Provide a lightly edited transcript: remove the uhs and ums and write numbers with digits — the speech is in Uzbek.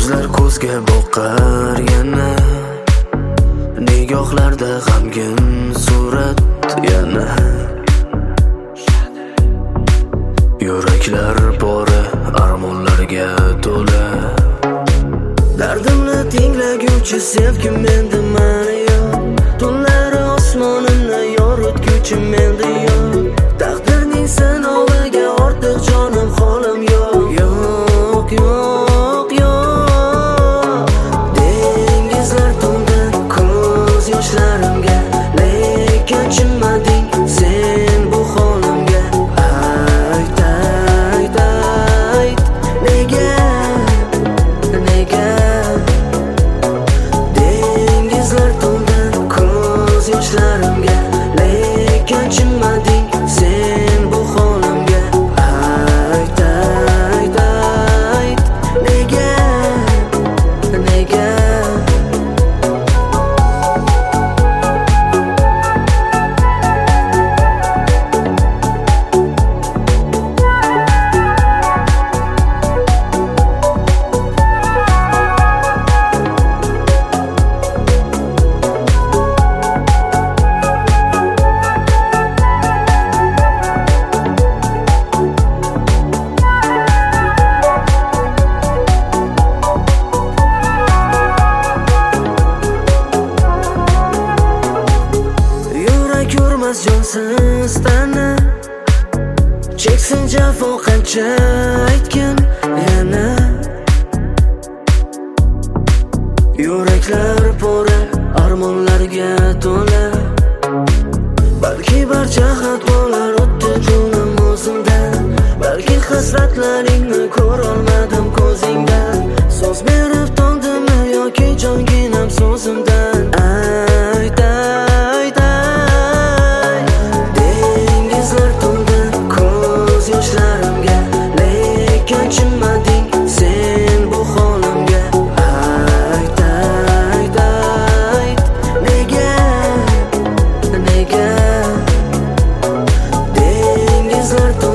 Yuzlar ko'zga boqar yana, nigohlarda g'amgin surat yana. Yuraklar pora, armonlarga to'la. Dardimni tinglaguvchi sevgim menda mani yo'q. Tunlari osmonimni yoritguvchi menda yo'q. Taqdirning sinoviga ortiq jonim holim yo'q. Yo'q, yo'q, yo'q. Dengizlar to'ldi ko'z yoshlarimga, lekin chimading sen bu holimga. Ayt, ayt, ayt, nega, nega? Dengizlar to'ldi ko'z yoshlarimga, lekin chimading sen bu holimga. Ayt, ayt, ayt, nega, nega? Ko'rmas jonsiz tana, cheksin jafo qancha aytgan yana. Yuraklar pora, armonlarga to'la. Balki barcha xatolar o'tdi jonim o'zimdan, balki hasratlaringni ko'rolmadim ko'zingdan. So'z berib tondimmi yoki jonginam so'zimdan? Ayt, ayt, ayt. Dengizlar to'ldi ko'z yoshlarimga, lekin chimading sen bu holimga. Ayt, ayt, ayt, nega, nega? Dengizlar